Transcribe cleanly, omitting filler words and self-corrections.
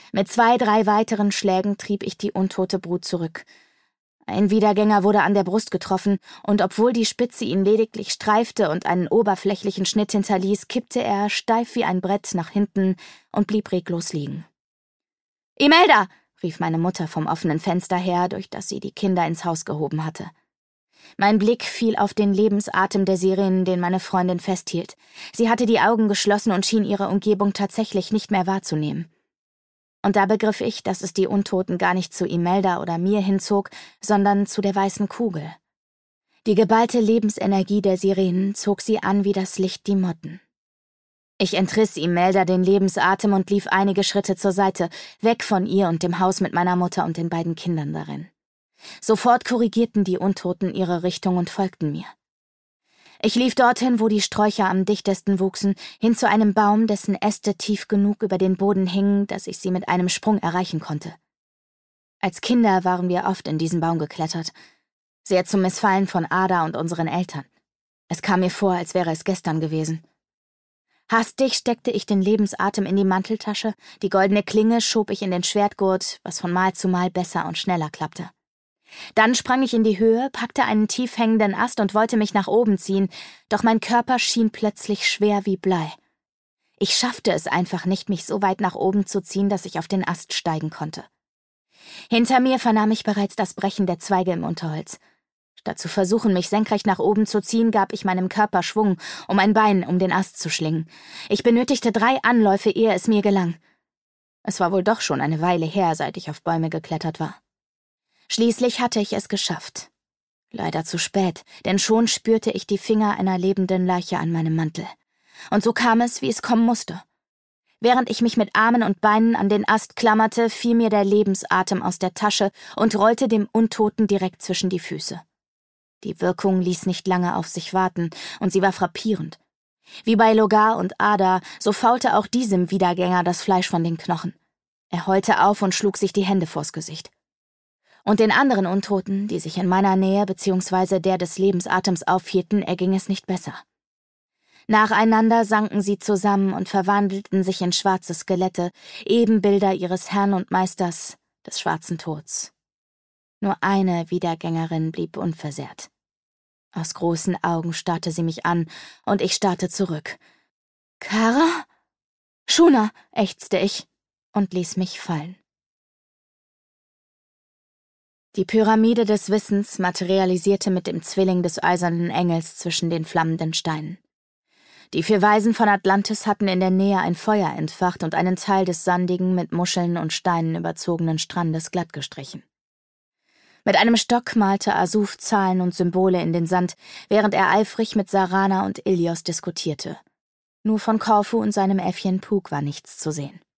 Mit 2, 3 weiteren Schlägen trieb ich die untote Brut zurück. Ein Wiedergänger wurde an der Brust getroffen, und obwohl die Spitze ihn lediglich streifte und einen oberflächlichen Schnitt hinterließ, kippte er, steif wie ein Brett, nach hinten und blieb reglos liegen. »Imelda«, rief meine Mutter vom offenen Fenster her, durch das sie die Kinder ins Haus gehoben hatte. Mein Blick fiel auf den Lebensatem der Sirenen, den meine Freundin festhielt. Sie hatte die Augen geschlossen und schien ihre Umgebung tatsächlich nicht mehr wahrzunehmen. Und da begriff ich, dass es die Untoten gar nicht zu Imelda oder mir hinzog, sondern zu der weißen Kugel. Die geballte Lebensenergie der Sirenen zog sie an wie das Licht die Motten. Ich entriss Imelda den Lebensatem und lief einige Schritte zur Seite, weg von ihr und dem Haus mit meiner Mutter und den beiden Kindern darin. Sofort korrigierten die Untoten ihre Richtung und folgten mir. Ich lief dorthin, wo die Sträucher am dichtesten wuchsen, hin zu einem Baum, dessen Äste tief genug über den Boden hingen, dass ich sie mit einem Sprung erreichen konnte. Als Kinder waren wir oft in diesen Baum geklettert, sehr zum Missfallen von Ada und unseren Eltern. Es kam mir vor, als wäre es gestern gewesen. Hastig steckte ich den Lebensatem in die Manteltasche, die goldene Klinge schob ich in den Schwertgurt, was von Mal zu Mal besser und schneller klappte. Dann sprang ich in die Höhe, packte einen tief hängenden Ast und wollte mich nach oben ziehen, doch mein Körper schien plötzlich schwer wie Blei. Ich schaffte es einfach nicht, mich so weit nach oben zu ziehen, dass ich auf den Ast steigen konnte. Hinter mir vernahm ich bereits das Brechen der Zweige im Unterholz. Statt zu versuchen, mich senkrecht nach oben zu ziehen, gab ich meinem Körper Schwung, um ein Bein um den Ast zu schlingen. Ich benötigte 3 Anläufe, ehe es mir gelang. Es war wohl doch schon eine Weile her, seit ich auf Bäume geklettert war. Schließlich hatte ich es geschafft. Leider zu spät, denn schon spürte ich die Finger einer lebenden Leiche an meinem Mantel. Und so kam es, wie es kommen musste. Während ich mich mit Armen und Beinen an den Ast klammerte, fiel mir der Lebensatem aus der Tasche und rollte dem Untoten direkt zwischen die Füße. Die Wirkung ließ nicht lange auf sich warten, und sie war frappierend. Wie bei Logar und Ada, so faulte auch diesem Wiedergänger das Fleisch von den Knochen. Er heulte auf und schlug sich die Hände vors Gesicht. Und den anderen Untoten, die sich in meiner Nähe bzw. der des Lebensatems aufhielten, erging es nicht besser. Nacheinander sanken sie zusammen und verwandelten sich in schwarze Skelette, Ebenbilder ihres Herrn und Meisters, des schwarzen Tods. Nur eine Wiedergängerin blieb unversehrt. Aus großen Augen starrte sie mich an, und ich starrte zurück. »Kara?« »Shuna«, ächzte ich und ließ mich fallen. Die Pyramide des Wissens materialisierte mit dem Zwilling des eisernen Engels zwischen den flammenden Steinen. Die 4 Weisen von Atlantis hatten in der Nähe ein Feuer entfacht und einen Teil des sandigen, mit Muscheln und Steinen überzogenen Strandes glatt gestrichen. Mit einem Stock malte Asuf Zahlen und Symbole in den Sand, während er eifrig mit Sarana und Ilios diskutierte. Nur von Korfu und seinem Äffchen Puk war nichts zu sehen.